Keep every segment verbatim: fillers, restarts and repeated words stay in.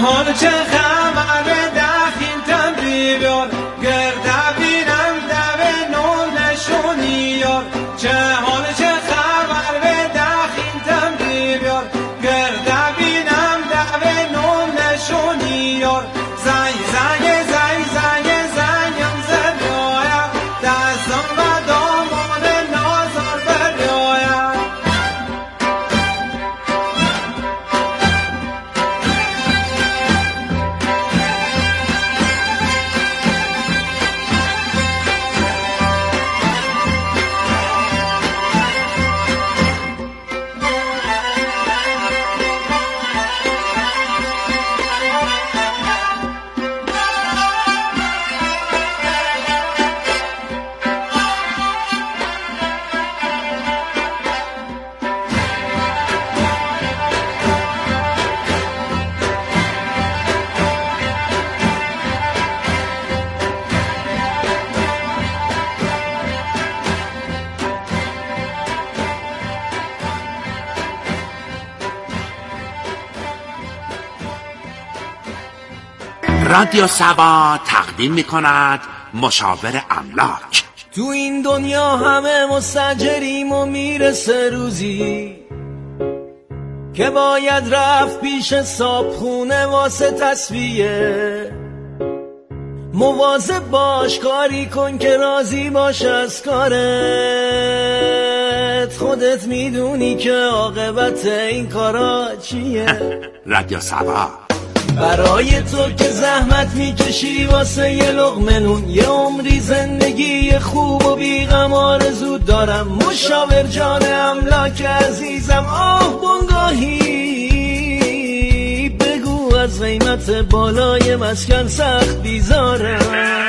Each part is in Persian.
حال چه خبر دخین تمری بیار گرده بینم دوه نون نشونی یار چه حال چه خبر دخین تمری بیار گرده بینم دوه نون نشونی یار زنگ زنگ زنگ زنگ زنگم زدیایم دستم و دامان نازار بریایم رادیو سبا تقدیم میکند مشاور املاک. تو این دنیا همه مستاجریم و میرسه روزی که باید رفت پیش صابخونه واسه تصفیه. مواظب باش کاری کن که راضی باش از کارت، خودت میدونی که عاقبت این کارا چیه. رادیو سبا برای تو که زحمت میکشی واسه یه لقمه نون، یه عمری زندگی خوب و بی‌غم آرزو دارم. مشاور جان املاک عزیزم آه بنگاهی بگو از قیمت بالای مسکن سخت بیزارم.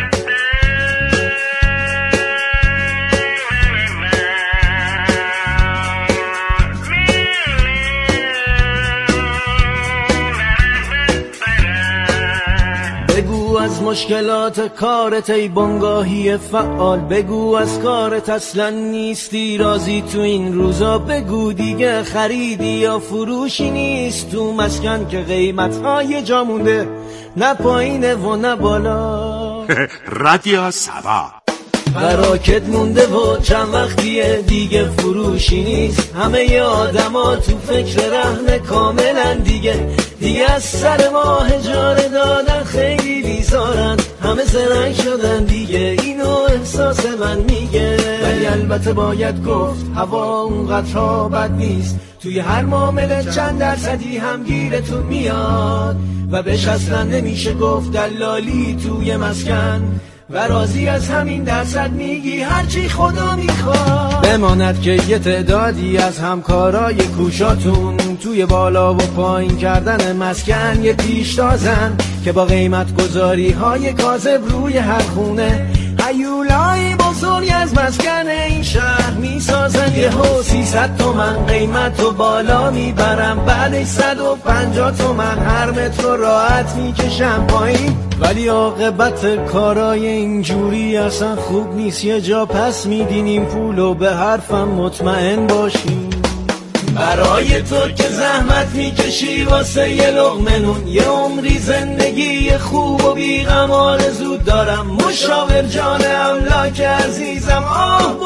بگو از مشکلات کارت ای بنگاهی فعال، بگو از کارت اصلا نیستی راضی تو این روزا، بگو دیگه خریدی یا فروشی نیست تو مسکن که قیمت‌های جا مونده نه پایینه و نه بالا. رادیو سبا براکت مونده و چند وقتیه دیگه فروشی نیست، همه ی آدما تو فکر رهن کاملن دیگه، دیگه از سر ماه اجاره دادن خیلی بیزارن، همه زرنگ شدن دیگه اینو احساس من میگه. ولی البته باید گفت هوا اونقدر ها بد نیست، توی هر معامله چند درصدی هم گیرتون میاد و بهش اصلا نمیشه گفت دلالی توی مسکن و راضی از همین درصد میگی هرچی خدا میخواد. بماند که یه تعدادی از همکارای کوشاتون توی بالا و پایین کردن مسکن یه پیش تازن که با قیمت گذاری های کاذب روی هر خونه هیولای بزرگ از مسکن این شهر میسازن. یه ها سیصد تومن قیمت و بالا میبرم، بعدش صد و پنجاه تومن هر متر راحت میکشم پایین. ولی عاقبت کارای اینجوری اصلا خوب نیست، یه جا پس میدینیم پولو به حرفم مطمئن باشیم. برای تو که زحمت میکشی واسه یه لقمه نون، یه عمری زندگی خوب و بی‌غم آرزو دارم. مشاور جان املاک عزیزم آه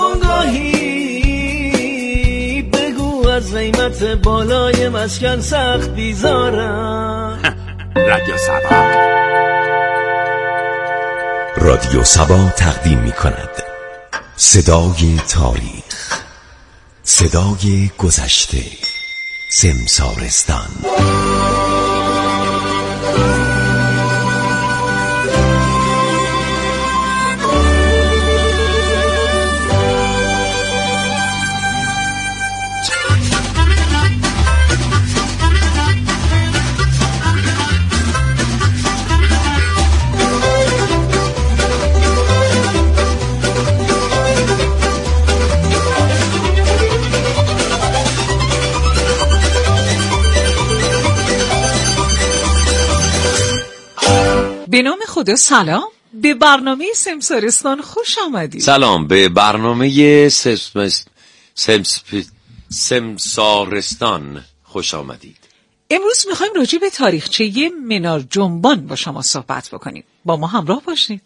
بنگاهی بگو از قیمت بالای مسکن سخت بیزارم. رادیو سبا رادیو سبا تقدیم میکند صدای تاریخ، صدای گذشته، سمسارستان. به نام خدا سلام، به برنامه سمسارستان خوش آمدید. سلام به برنامه سمس... سمس... سمسارستان خوش آمدید. امروز میخوایم راجع به تاریخچه منار جنبان با شما صحبت بکنیم. با ما همراه باشید.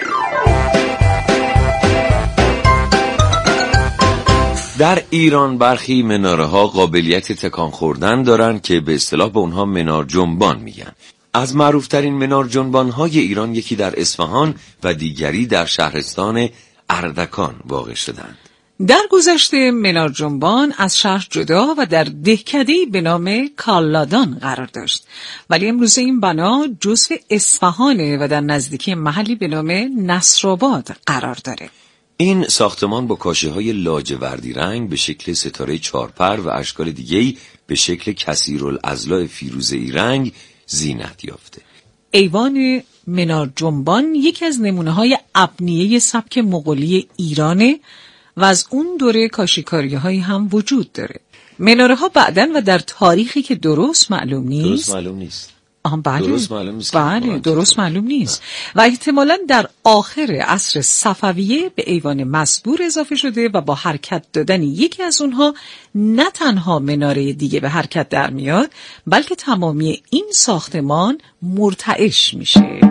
در ایران برخی مناره ها قابلیت تکان خوردن دارن که به اصطلاح به اونها منار جنبان میگن. از معروفترین منار جنبان های ایران یکی در اصفهان و دیگری در شهرستان اردکان واقع شدند. در گذشته منار جنبان از شهر جدا و در دهکده‌ای به نام کالادان قرار داشت، ولی امروز این بنا جزو اصفهانه و در نزدیکی محلی به نام نصرآباد قرار داره. این ساختمان با کاشی‌های لاجوردی رنگ به شکل ستاره چارپر و اشکال دیگه‌ای به شکل کثیرالاضلاع فیروزه‌ای رنگ زینت یافته. ایوان منار جنبان یکی از نمونه‌های ابنیه سبک مغولی ایرانه و از اون دوره کاشیکاری‌هایی هم وجود داره. مناره‌ها بعداً و در تاریخی که درست معلوم نیست درست معلوم نیست آها بله درست معلوم نیست بله درست معلوم نیست و احتمالاً در آخر عصر صفویه به ایوان مزبور اضافه شده و با حرکت دادن یکی از اونها نه تنها مناره دیگه به حرکت در میاد، بلکه تمامی این ساختمان مرتعش میشه.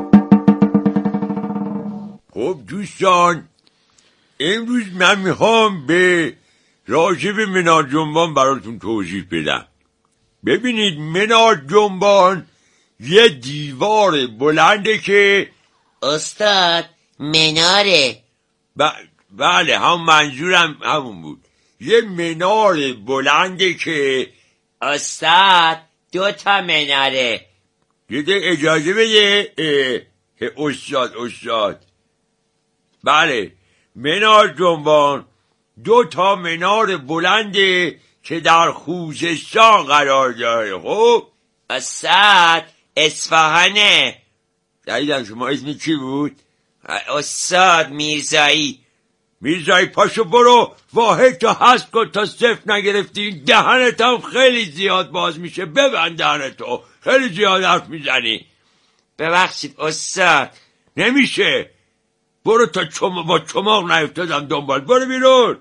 خب دوستان، امروز من میخوام به راجع به منار جنبان براتون توضیح بدم. ببینید، منار جنبان یه دیوار بلنده که استاد مناره. ب... بله هم منظورم همون بود. یه منار بلنده که استاد دو تا مناره. یه ده اجازه بده اه... اه... استاد استاد بله، منار جنبان دو تا منار بلنده که در خوزستان قرار داره. خب استاد اصفهانه. دقیقا. شما اسمی چی بود؟ استاد میرزایی. میرزایی پاشو برو واحد تا هست کن تا صفر نگرفتی. دهنت هم خیلی زیاد باز میشه، ببند دهنتو، خیلی زیاد حرف میزنی. ببخشید استاد. نمیشه، برو تا چم... با چماق نیفتادم دنبال. برو بیرون.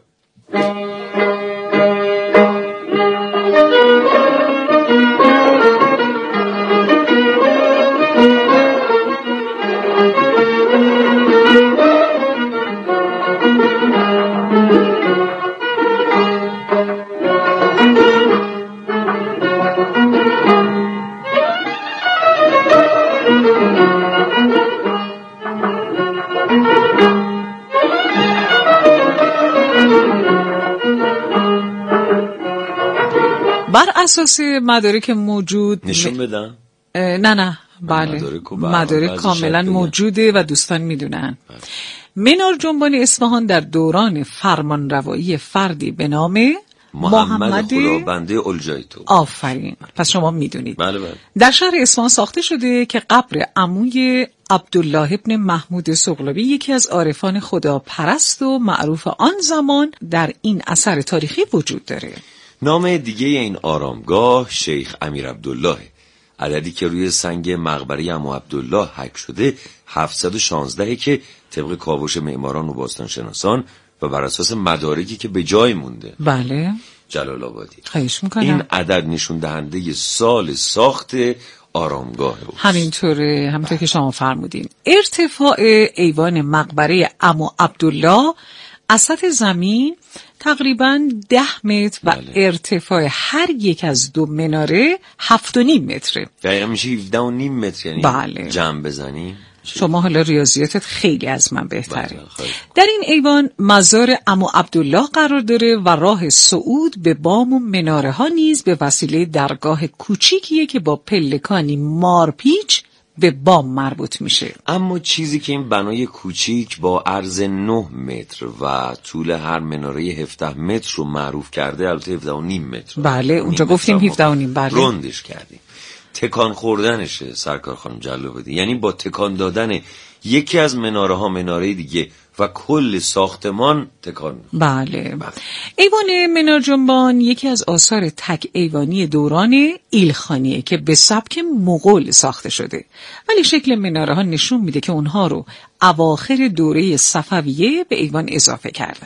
بر اساس مدارک موجود نشون بدم؟ نه نه بله مدارک, مدارک کاملا موجوده و دوستان میدونن. منار جنبان اصفهان در دوران فرمانروایی فردی به نام محمد, محمد خدابنده الجایتو. آفرین، پس شما میدونید. بله بله. در شهر اصفهان ساخته شده که قبر عموی عبدالله ابن محمود سغلابی، یکی از عارفان خدا پرست و معروف آن زمان، در این اثر تاریخی وجود داره. نام دیگه این آرامگاه شیخ امیر عبدالله، عددی که روی سنگ مقبره عمو عبدالله حک شده هفتصد و شانزده که طبق کاوش معماران و باستانشناسان و بر اساس مدارکی که به جای مونده. بله جلال آبادی. خواهش میکنم. این عدد نشون دهنده سال ساخت آرامگاه اوست. همینطوره، همونطور که شما فرمودین. ارتفاع ایوان مقبره عمو عبدالله از سطح زمین تقریباً ده متر و بله. ارتفاع هر یک از دو مناره هفت و نیم متره. دقیقا میشه هفده و نیم متر. یعنی بله. جمع بزنیم شما حالا ریاضیاتت خیلی از من بهتره. بله. در این ایوان مزار عمو عبدالله قرار داره و راه صعود به بام و مناره ها نیز به وسیله درگاه کوچیکیه که با پلکانی مارپیچ به بام مربوط میشه. اما چیزی که این بنای کوچیک با عرض نه متر و طول هر مناره هفده متر رو معروف کرده، البته هفده و نیم متر. بله اونجا گفتیم هفده و نیم. بله رندش کردیم. تکان خوردنشه سرکار خانم جلابادی، یعنی با تکان دادن یکی از مناره ها مناره دیگه و کل ساختمان تکان. بله. بله. ایوان منار جنبان یکی از آثار تک ایوانی دوران ایلخانیه که به سبک مغول ساخته شده، ولی شکل مناره ها نشون میده که اونها رو اواخر دوره صفویه به ایوان اضافه کردن.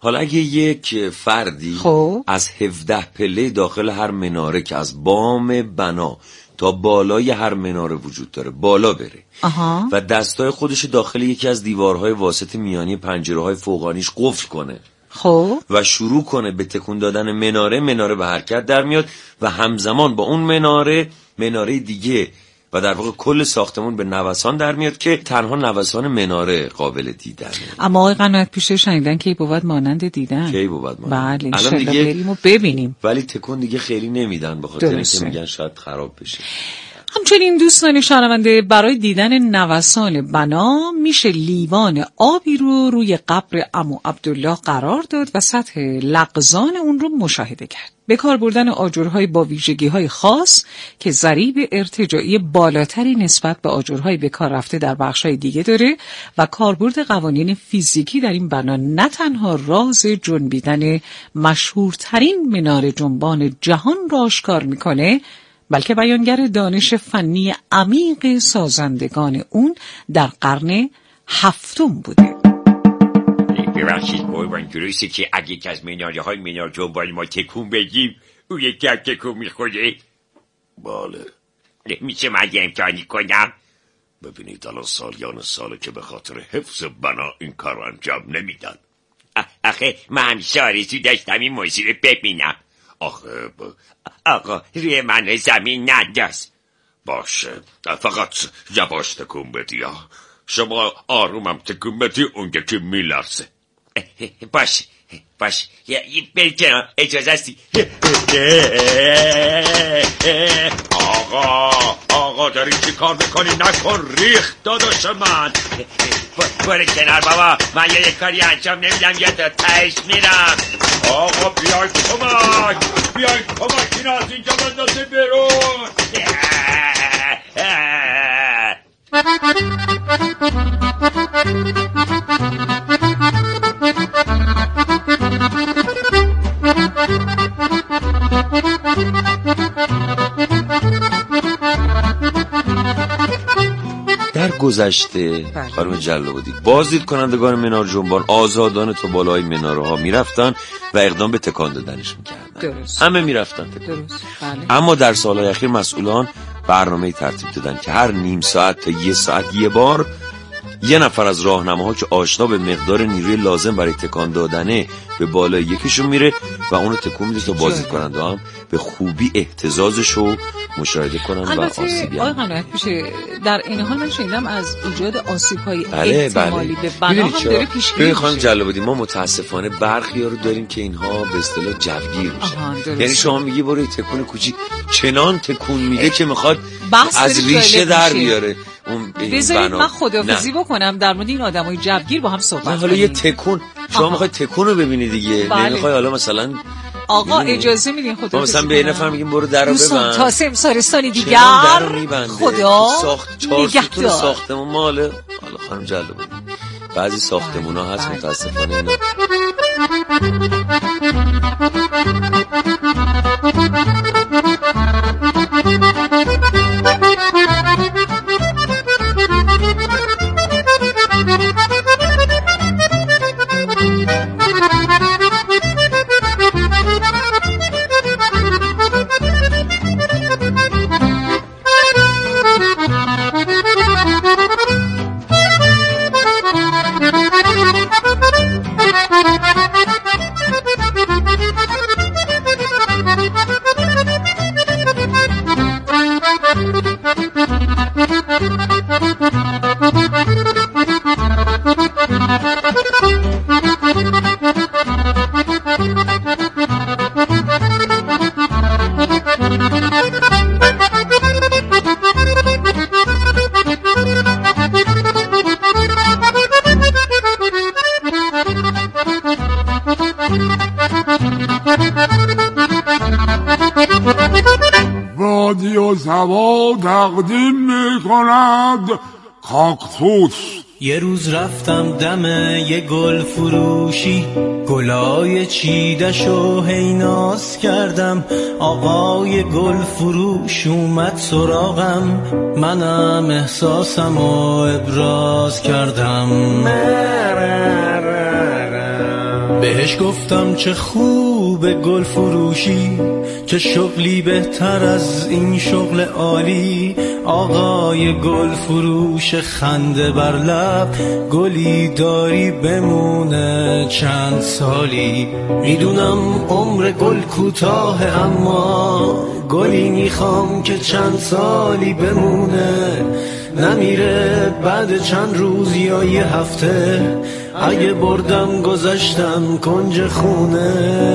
حالا اگه یک فردی خب. از هفده پله داخل هر مناره که از بام بنا تا بالای هر مناره وجود داره بالا بره آها. و دستای خودش داخل یکی از دیوارهای واسط میانی پنجره‌های فوقانیش قفل کنه خب و شروع کنه به تکون دادن مناره، مناره به حرکت در میاد و همزمان با اون مناره مناره دیگه و در واقع کل ساختمون به نوسان در میاد که تنها نوسان مناره قابل دیدنه. اما آقای قناعت پیشه شنیدن که بود مانند دیدن. کی بود مانند. بله الان دیگه بریم و ببینیم. ولی تکون دیگه خیلی نمیدن به خاطر اینکه میگن شاید خراب بشه. همچنین دوستان شنونده برای دیدن نوسان بنا میشه لیوان آبی رو روی قبر عمو عبدالله قرار داد و سطح لغزان اون رو مشاهده کرد. به کار بردن آجرهای با ویژگی‌های خاص که ضریب ارتجاعی بالاتری نسبت به آجرهای به کار رفته در بخش‌های دیگه داره و کاربرد قوانین فیزیکی در این بنا نه تنها راز جنبیدن مشهورترین مناره جنبان جهان را آشکار میکنه، بلکه بیانگر دانش فنی عمیق سازندگان اون در قرن هفتم بوده. ببخشید قربان، درسته که اگه یک از مناره های منار جنبان ما تکون بدیم اون یکی هم تکون میخوره؟ بله. میشه من یه امتحانی کنم؟ ببینید الان سالیان ساله که به خاطر حفظ بنا این کار انجام نمیدن. آخه من همیشه آرزو داشتم این موضوع رو ببینم. آخه ب... آقا روی من زمین نداز. باشه فقط یواش تکون بدی. شما آرومم تکون بدی اون یکی میلرزه. باش باش بری کنار، اجازه هستی؟ آقا آقا داری چی کار میکنی؟ نکن ریخت داداش من. برو کنار بابا، من یه کاری انجام نمیدم یا تا تهش میرم. آقا بیای کمک بیای کمک این از اینجا بندازی بیرون. در گذشته خانم جلابادی بازدید کنندگان منار جنبان آزادانه تا بالای مناره ها میرفتن و اقدام به تکان دادنش میکردن. درست. همه میرفتن. درست. بله. اما در سالهای اخیر مسئولان برنامه ترتیب دادن که هر نیم ساعت تا یه ساعت یه بار یه نفر از راهنماها که آشنا به مقدار نیروی لازم برای تکان دادنه به بالای یکیشون میره و اونو تکون میده تا بازدید کننده هم به خوبی احتزازشو مشاهده کنن و آسیبی آقای قناعت پیشه در این حال من شنیدم از ایجاد آسیب‌های بله احتمالی بله. به بنا هم داره پیشگیری میشه. خانم جلابادی ما متاسفانه برخی‌ها رو داریم که اینها به اصطلاح جوگیر میشن. یعنی شما میگی برو تکون کوچیک چنان تکون میده که میخواد از ریشه در بیاره. بذارید من خداحافظی بکنم در مورد این آدمای جوگیر با هم صحبت کنیم. حالا یه تکون شما میخواید تکون رو ببینی دیگه. بله. نمیخوای حالا مثلا آقا اجازه میدین خدا مثلا به این نفر میگیم برو درو ببند تا سمسارستانی دیگر خدا ساخت چهار ستون ساختمون ماله. حالا خانم جلابادی بعضی ساختمون ها هست متاسفانه اینا رادیو سبا تقدیم میکند کاکتوس. یه روز رفتم دم یه گل فروشی، گلای چیدشو هیناس کردم. آقای گل فروش اومد سراغم، منم احساسمو ابراز کردم. بهش گفتم چه خوب گل فروشی، چه شغلی بهتر از این شغل عالی. آقای گل فروش خنده بر لب، گلی داری بمونه چند سالی. میدونم عمر گل کوتاه، اما گلی میخوام که چند سالی بمونه. نمیره بعد چند روز یا یه هفته، اگه بردم گذاشتم کنج خونه.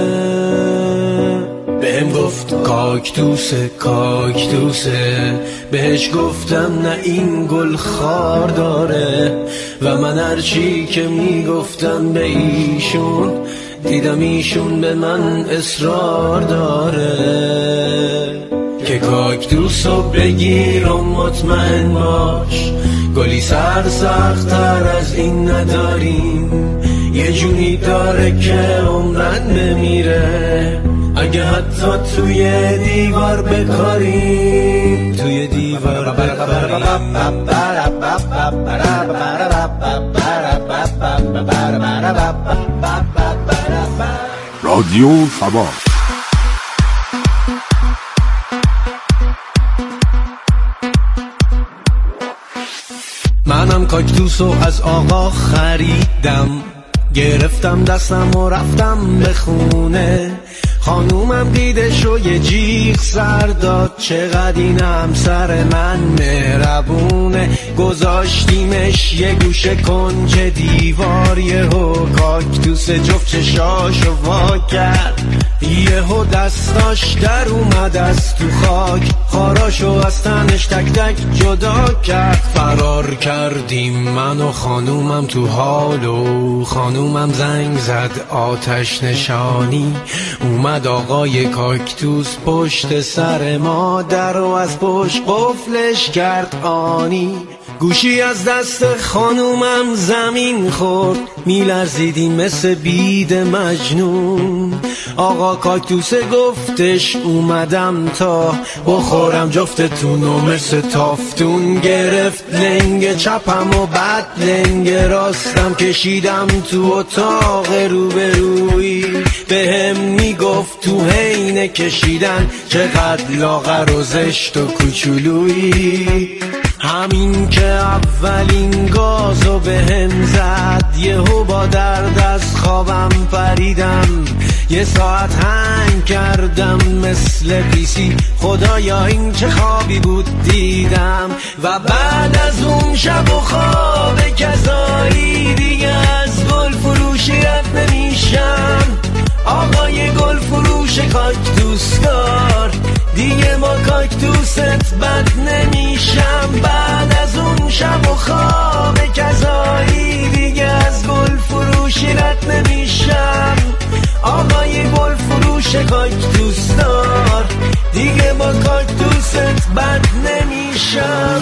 بهم گفت کاکتوسه کاکتوسه، بهش گفتم نه این گل خار داره. و من هرچی که میگفتم به ایشون، دیدم ایشون به من اصرار داره که کاکتوسو بگیر و مطمئن باش، گلی سرسخت‌تر از این نداریم. یه جونی داره که عمرن بمیره، اگه حتی توی دیوار بکاریم، توی دیوار بکاریم. رادیو سبا. منم کاکتوسو از آقا خریدم، گرفتم دستم و رفتم به خونه. خانومم دیدش و یه جیغ سر داد، چقدر این همسر من مهربونه. گذاشتیمش یه گوشه کنج دیوار، یهو کاکتوس جفت چشاشو وا کرد، یهو دستاش در اومد از تو خاک، خاراشو از تنش تک تک جدا کرد. فرار کردیم من و خانومم تو حالو، خانومم زنگ زد آتش نشانی. اومد آقای کاکتوس پشت سر ما، در و از پشت قفلش کرد آنی. گوشی از دست خانومم زمین خورد، میلرزیدیم مثل بید مجنون. آقا کاکتوس گفتش اومدم تا بخورم جفتتونو مثل تافتون. گرفت لنگ چپم و بعد لنگ راستم، کشیدم تو اتاق روبروی. به هم میگفت تو حین کشیدن چقدر لاغر و زشت و کوچولویی. همین که اولین گازو به هم زد، یهو با درد از خوابم پریدم. یه ساعت هنگ کردم مثل پیسی، خدایا این چه خوابی بود دیدم. و بعد از اون شب و خواب کذایی، دیگه از گل فروشی رد نمیشم. آقای گل فروش کاکتوس دار، دیگه با کاکتوست بد نمیشم. بعد از اون شب و خواب کذایی، دیگه از گل فروشی رد نمیشم. آقای گل فروش کاکتوس دار، دیگه با کاکتوست بد نمیشم.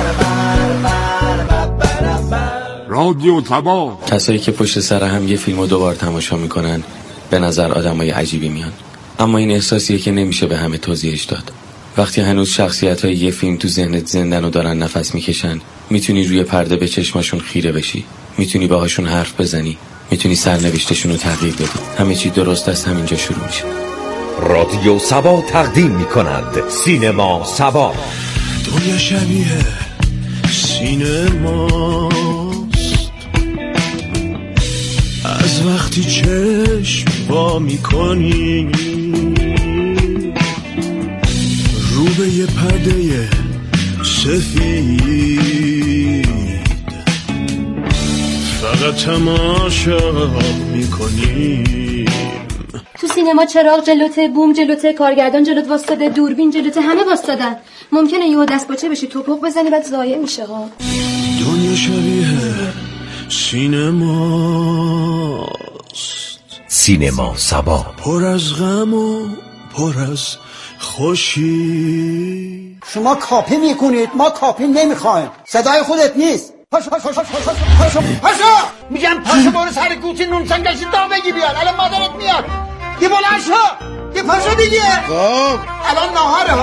رادیو سبا. کسایی که پشت سر هم یه فیلمو دوبار تماشا میکنن به نظر آدمای عجیبی میان، اما این احساسیه که نمیشه به همه توضیحش داد. وقتی هنوز شخصیت‌های یه فیلم تو ذهنت زندن و دارن نفس میکشن، میتونی روی پرده به چشماشون خیره بشی، میتونی باهاشون حرف بزنی، میتونی سرنوشتشون رو تغییر بدی. همه چی درست از همینجا شروع میشه. رادیو سبا تقدیم میکند سینما سبا. دنیا شبیه سینماست، از وقتی چشم وا میکنی رو به یه پرده سفید، فقط تماشا میکنی. تو سینما چراغ جلوته، بوم جلوته، کارگردان جلوت واسطاده، دوربین جلوته، همه واسطادن. ممکنه یهو دست باچه بشی، توپق بزنی، بعد ضایع میشه ها. دنیا شبیه سینماست، سینما سبا، پر از غم و پر از خوشی. شما کاپی میکنید، ما کاپی نمیخوایم. صدای خودت نیست. پاشو پاشو پاشو پاشو پاشو پاشو میگم پاشو برو سر گوتی نون سنگشی دا بگی بیاد. الان مادرت میاد. یه بلند شو، یه پاشو دیگه. خب الان ناهاره ها.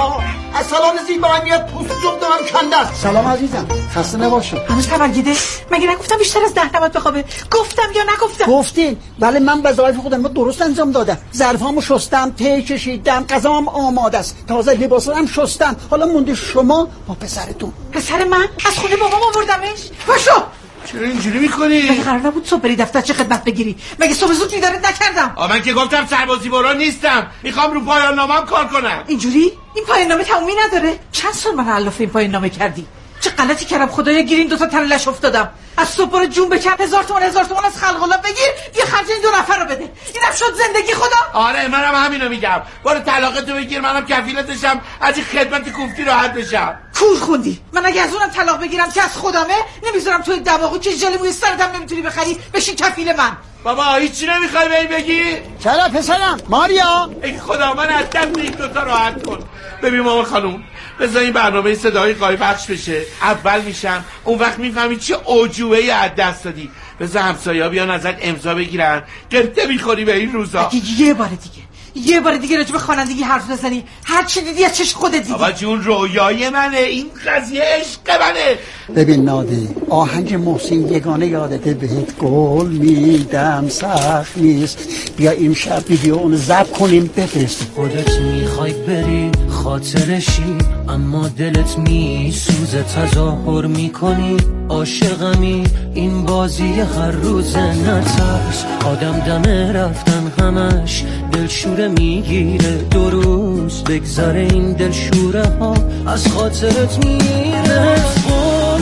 از سالن زیبایی میاد پوست جمع دارم کنده است. سلام عزیزم، خسته نباشی. هنوز تولده؟ مگه نگفتم بیشتر از ده نباید بخوابه؟ گفتم یا نگفتم؟ گفتین، ولی من وظایف خودم رو درست انجام دادم. ظرفامو شستم، ته کشیدم، غذام آماده است، تازه لباسام شستم. حالا مونده شما با پسرتون. پسر من از خونه بابام آوردمش. باشو. چرا اینجوری میکنی؟ مگه قرار نبود صبح بری دفتر چه خدمت بگیری؟ مگه صبح زود بیدارت نکردم؟ آ من که گفتم سربازی برو نیستم، میخوام رو پایان نامم کار کنم. اینجوری؟ این پایان نامه تمومی نداره؟ چند سال من علافه این پایان نامه کردی؟ چه غلطی کردم خدایا، گیر این دو تا تلش افتادم. از صبح برو جون بکن، هزار تومان هزار تومان از خلق الله بگیر، یه خرج این دو نفر رو بده. اینم شد زندگی خدا. آره منم همینو میگم. برو طلاقتو بگیر، منم کفیلتشم، از این خدمت کوفتی راحت بشم. کور خوندی. من اگه از اونم طلاق بگیرم که از خودمه، نمیذارم توی دماغو که ژل موی سرت هم نمیتونی بخری، بشین کفیل من. بابا هیچی نمیخوای بهم بگی؟ چرا پسرم؟ ماریا، ای خدا من از دست این دوتا راحت کن. ببین مامان خانوم، بذار این برنامه صدای قای بخش بشه، اول میشم، اون وقت میفهمی چه عجوبه‌ای از دست دادی. بذار همسایه‌ها بیان ازت امضا بگیرن، گرفته میخوری به این روزا. اگه یه بار دیگه یه بار دیگه راجع به خوانندگی حرف بزنی، هر چی دیدی از چش خودت دیدی. بابا جون رویای منه، این قضیه عشق منه. ببین نادی، آهنگ محسن یگانه یادته، بهت قول میدم سخت نیست، بیا این شب ویدیو ضبط کنیم بفرست. خودت میخوای بری خاطرشی، اما دلت میسوزه تظاهر میکنی عاشقمی. این بازی هر روز نترس، آدم دمه رفتن همش دلشوره میگیره، دو روز بگذره این دلشوره ها از خاطرت میره. قول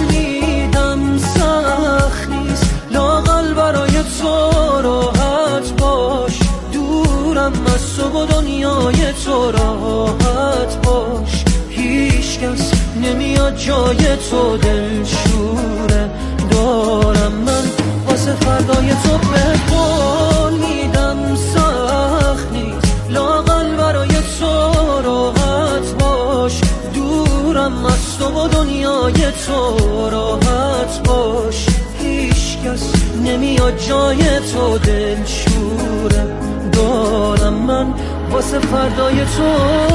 میدم سخت نیست، لااقل برای تو راحت باش، دورم از تو و دنیای تو راحت باش. هیچ کس نمیاد جای تو دلشوره دارم من واسه فردای تو. به قول میدم سخت نیست، لااقل برای تو راحت باش، دورم از تو و دنیای تو راحت باش. هیچ کس نمیاد جای تو دلشوره دارم من واسه فردای تو.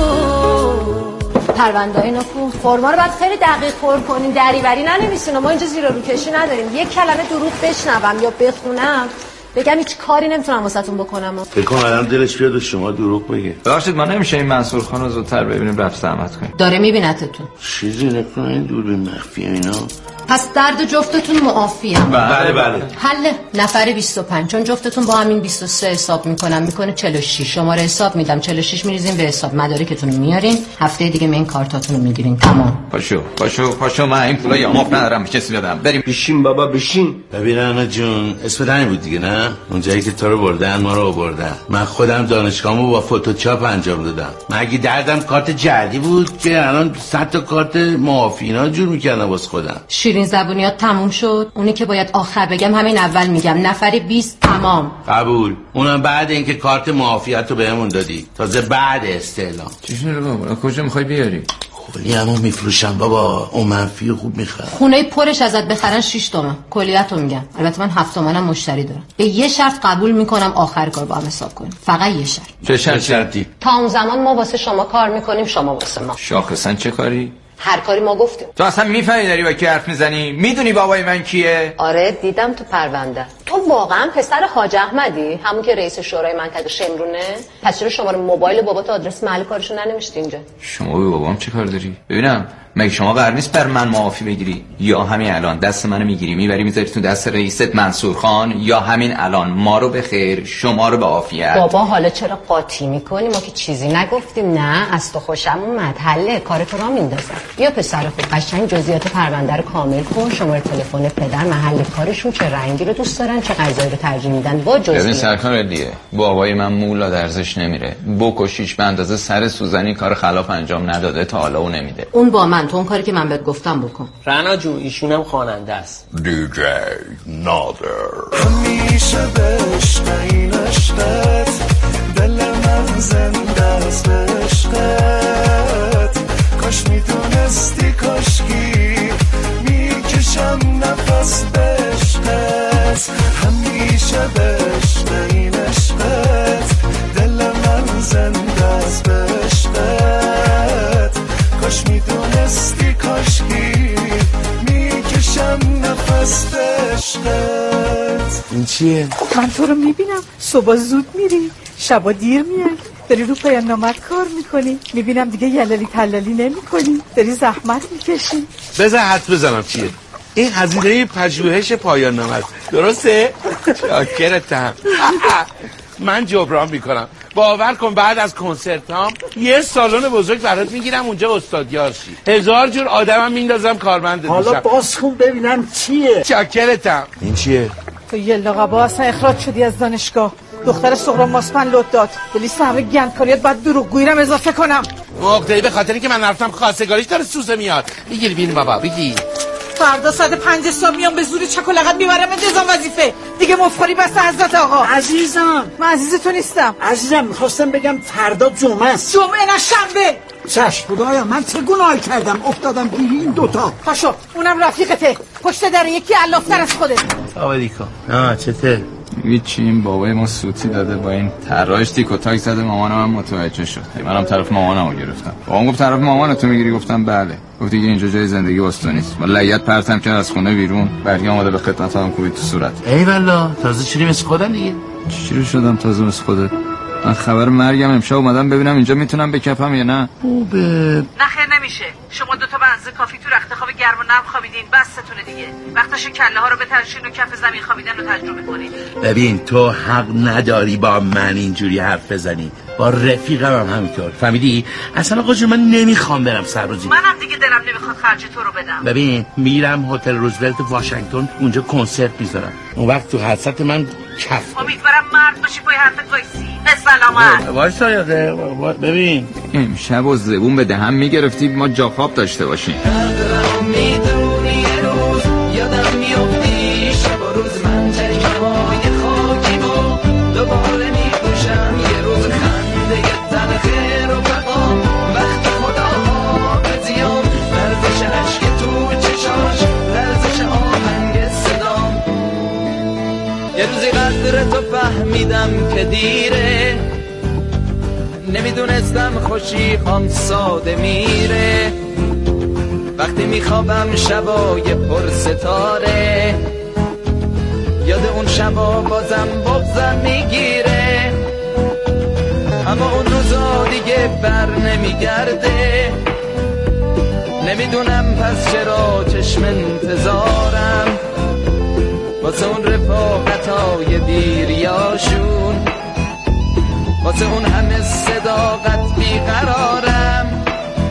پرونده‌ای نکن، فرما رو باید خیلی دقیق پر کنین، دریوری ننویسین. ما اینجا زیر رو کشی نداریم. یک کلمه دروغ بشنوم یا بخونم بگم هیچ کاری نمیتونم واسهتون بکنم. فکر کنم الان دلش بیاد شما دروغ بگه. ببخشید ما نمیشه این منصور خان رو زودتر ببینیم رفت زحمت کنیم. داره میبینتتون. چیزی نکنه این دوربین مخفیه اینا. پس درد جفتتون معافیم. بله بله. حله نفر بیست و پنج، چون جفتتون با همین بیست و سه حساب میکنم، میکنه چهل و شش. شماره حساب میدم، چهل و شش میریزین به حساب، مدارکتون رو میارین، هفته دیگه من کارتاتون رو میگیرین. تمام. پاشو پاشو پاشو، من این پولا یاماف ندارم کسی بدم. بریم. بشین بابا بشین. ببین انا جون، اسم دنی بود دیگه نه؟ اونجایی که تو رو بردن ما رو آوردن. من خودم دانشگاهمو با فتوچاپ انجام دادم. مگه دردم کارت جعلی بود که الان صد تا کارت معافینا جور میکردم واسه خودم. شیرین زبونیات تموم شد. اونی که باید آخر بگم همین اول میگم. نفر بیست تمام. قبول. اونم بعد اینکه کارت معافیت رو بهمون دادی، تازه بعد استعلام. چشونه رو بابا کجا میخوای بیاری؟ کلی همون میفروشم بابا، اون منفی خوب میخواد. خونه پرش ازت بخرن شش تومن. کلیت رو میگم. البته من هفت تومنم مشتری دارم. به یه شرط قبول میکنم آخر کار با هم حساب کنیم. فقط یه شرط. چه شرط شرطی؟ تا اون زمان ما واسه شما کار میکنیم، شما واسه ما. شاخصا چه کاری؟ هر کاری ما گفتیم. تو اصلا میفهمی داری با کی حرف میزنی؟ میدونی بابای من کیه؟ آره دیدم تو پرونده. تو واقعا پسر حاج احمدی، همون که رئیس شورای منطقه شمرونه؟ پس چرا شماره موبایل بابا تو آدرس محل کارشو ننوشتی اینجا؟ شما به بابام چه کار داری؟ ببینم مگه شما قرار نیست بر من معافی بگیری؟ یا همین الان دست منو میگیری میبری میذاری تو دست رئیست منصور خان، یا همین الان ما رو به خیر شما رو به عافیت. بابا حالا چرا قاطی میکنی؟ ما که چیزی نگفتیم. نه از تو خوشم اومد. حله کارت رو میندازم. بیا پسر خوب قشنگ جزئیات پرونده رو کامل کن. شماره تلفن پدر، محل کارشون، چه رنگی رو دوست دارن، چه غذایی رو ترجیح میدن با جزئیات. ببین سرکار دیگه بابای من مولا درزش نمیره. بکشیش به اندازه سر سوزنی کار خلاف انجام نداده تا حالا اون نمیده. اون با من تو اون کاری که من بهت گفتم بکن. رنا جون ایشون هم خواننده است. دیجی نادر. همیشه به عشق این عشقت، دل من زنده است به عشقت. کاش میدونستی کاشکی میکشم نفس به عشقت. همیشه به عشق این عشقت، دل من زنده است به عشقت. عشقت. این چیه؟ من تو رو میبینم صبح زود میری شبا دیر میای، داری رو پایان نامت کار میکنی، میبینم دیگه یلالی تلالی نمی کنی، داری زحمت میکشی. بذار حد بزنم چیه؟ این هزینه پژوهش پایان نامه است، درسته؟ شاکرتم. من جبران میکنم. باور کن بعد از کنسرتام یه سالن بزرگ برات میگیرم اونجا استادیار شی. هزار جور آدمم میندازم کارمند میشم. حالا باز خون ببینم چیه؟ شاکرتم. این چیه؟ تو یه لقبا اصلا اخراج شدی از دانشگاه. دختر سغرا ماسپن لط داد. به لیست همه گندکاریات باید دروغگویی‌رم اضافه کنم. مقتدی به خاطری که من رفتم خواستگاریش داره سوزه میاد. بگیر بین بابا بگیر. فردا ساعت پنج صبح میام به زور چک و لغت میبرم نظام وظیفه. دیگه مفخوری بس حضرت آقا. عزیزم من عزیز تو نیستم. عزیزم میخواستم بگم فردا جمعه است. جمعه نه شنبه. چشم خدایا من چه گناهی کردم افتادم گیری این دوتا. پاشو اونم رفیقته پشت در یکی علاف‌تر از خوده. آوریکا آه چته؟ هیچی، این بابای ما سوتی داده با این طراحش تیک و تاک زده. مامانم هم متوجه شد. منم طرف مامانمو گرفتم. بابام گفت طرف مامانتو میگیری؟ گفتم بله. گفت دیگه اینجا جای زندگی واسه نیست. با لگد پرتم کرد از خونه بیرون. برگه اومده به خدمتام کوبید تو صورت. ای والله تازه چیری مثل خودم دیگه. چی شدم تازه مثل خودت؟ من خبر مرگم امشب اومدم ببینم اینجا میتونم بکپم یا نه. خوبه. نه خیر نمیشه. شما دو تا به اندازه کافی تو رخت خواب گرم و نرم خوابیدین. بستونه دیگه. وقتش کله ها رو بترشین و کف زمین خوابیدن رو تجربه کنید. ببین تو حق نداری با من اینجوری حرف بزنی. با رفیقم هم همینطور. فهمیدی؟ اصلا آقا جون من نمیخوام برم سربازی. منم دیگه دلم نمیخواد خرج تو رو بدم. ببین میرم هتل روزولت واشنگتن اونجا کنسرت میذارم. اون وقت تو حسرت من کف. امیدوارم مرد باشی پای حرفت وایسی. سلامت. وایسا یاده ببین امشب و زبون به دهن میگرفتی ما جا خواب داشته باشیم. میدونی یه روز یادم میفتی شب و روز من چشمای خاکیم و دوباره میپوشم یه روز خنده تلخه رو بقا وقت خدا حافظیام لرزش عشق تو چشاش لرزش آهنگ صدام یه روزی قدر تو فهمیدم که دیره نمیدونستم خوشی خام ساده میره وقتی میخوابم شبای پر ستاره یاد اون شبا بازم بغزم میگیره اما اون روزا دیگه بر نمیگرده نمیدونم پس چرا چشم انتظارم واسه اون رفاقتای دیریاشون واسه اون همه صداقت بیقرارم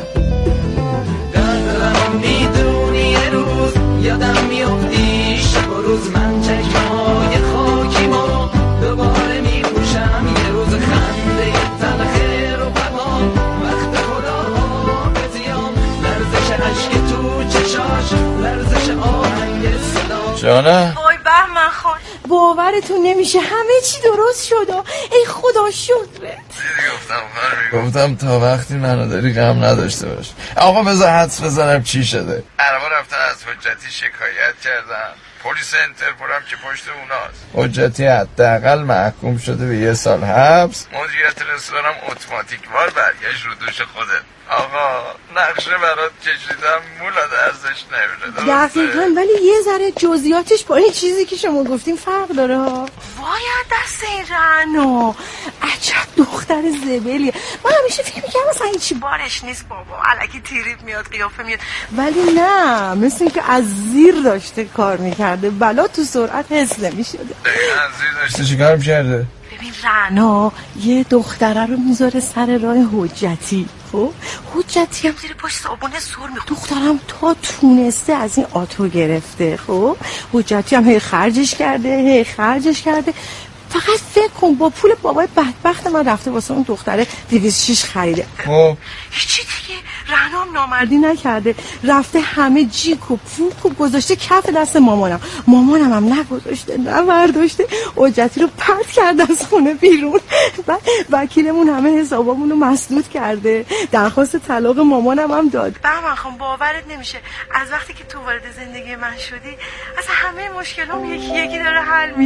قدرم میدونی یه روز یادم میفتی شب و روز من چشمای خاکیم و دوباره میپوشم یه روز خنده تلخه رو بقام وقت خدا حافظیام لرزش عشق تو چشاش لرزش آهنگ صدا جانه وای بهمن خان باورتون نمیشه همه چی درست شد ای خدا شکرت. گفتم تا وقتی منو داری غم نداشته باش. آقا بذار حدس بزنم چی شده. عربا رفتن از حجتی شکایت کردن پلیس انترپول هم که پشت اوناست. حجتی حداقل محکوم شده به یه سال حبس. مدیریت رستوران اتوماتیک وار برگشت رو دوش خودت. آقا نقشه برات کشیدم مولا ارزش نمیره. دقیقاً ولی یه ذره جزئیاتش با این چیزی که شما گفتیم فرق داره ها. وای دست این رنو عجب دختر زبلیه. من همیشه فکر می‌کردم مثلا هیچی بارش نیست بابا الکی تیریب میاد قیافه میاد ولی نه مثل اینکه از زیر داشته کار میکرده بلا تو سرعت حس نمی‌شده. دقیقاً از زیر داشته چیکار کرده؟ ببین رنا یه دختره رو میذاره سر راه حجتی خب حجتی هم زیر پاش صابونه سر میخوره دخترم تا تونسته از این آتو گرفته خب حجتی هم هی خرجش کرده هی خرجش کرده فقط فکر کن با پول بابای بدبخت من رفته واسه اون دختره دویست شیش خریده خب هیچی دیگه رنا هم نامردی نکرده رفته همه جیک و پوک و گذاشته کف دست مامانم مامانم هم نگذاشته نبرداشته حجتی رو پرت کرده از خونه بیرون و وکیلمون همه حسابامون رو مسدود کرده درخواست طلاق مامانم هم داد. بهمن خان باورت نمیشه از وقتی که تو وارد زندگی من شدی از همه مشکلام یکی یکی داره حل میشه.